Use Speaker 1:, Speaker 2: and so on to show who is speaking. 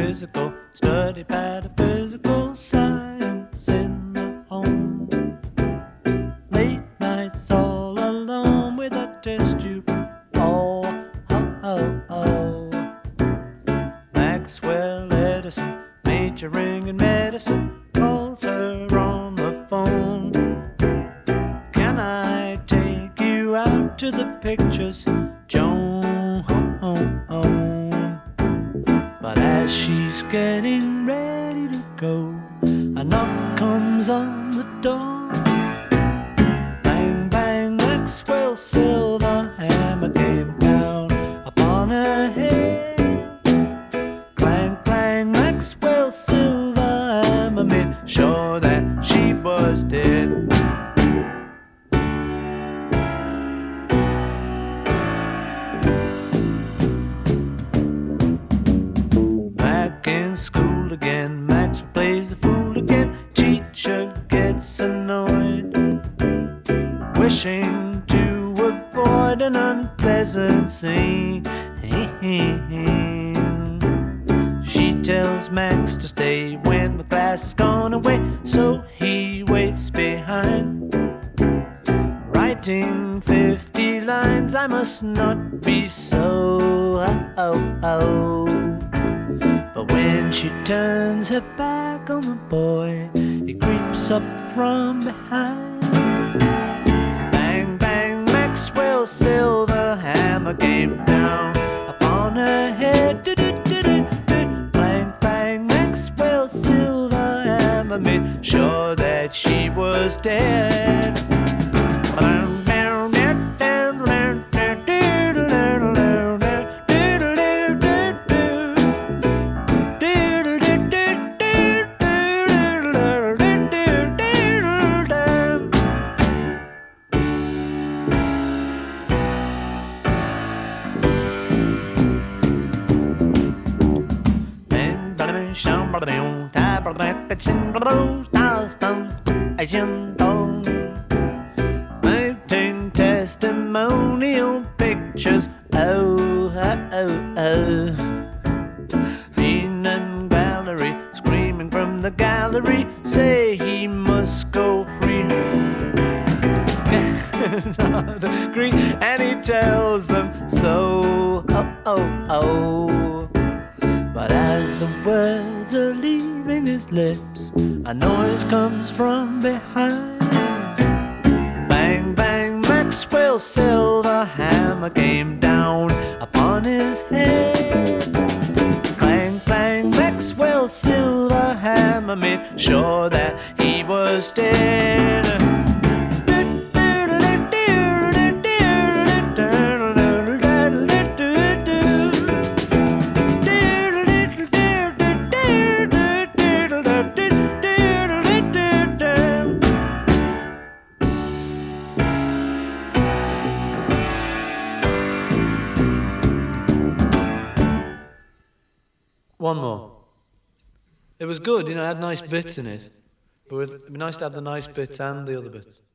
Speaker 1: quizzical, study pataphysical science in the home. Late nights all alone with a test tube. Oh, oh, oh, oh. Maxwell Edison, majoring in medicine, calls her on the phone. Can I take you out to the pictures, Joan? But as she's getting ready to go, a knock comes on the door. Bang, bang, Maxwell silver hammer came down upon her head. Clang, clang, Maxwell silver hammer made sure that she was dead. School again, Max plays the fool again. Teacher gets annoyed, wishing to avoid an unpleasant scene. She tells Max to stay when the class has gone away, so he waits behind, writing 50 lines. I must not be so. But when she turns her back on the boy, he creeps up from behind. Bang, bang, Maxwell silver hammer came down upon her head. Bang, bang, Maxwell silver hammer made sure that she was dead. Making testimonial pictures. Oh, oh, oh, oh. Dean and Valerie screaming from the gallery say he must go free. Not agree, and he tells them so. Oh, oh, oh. But as the words are leaving his lips, a noise comes from behind. Bang, bang, Maxwell silver hammer came down upon his head. Clang, clang, Maxwell silver hammer made sure that he was dead. One more. It was good, it had nice bits in it. But it'd be nice to have the nice bits and the other bits.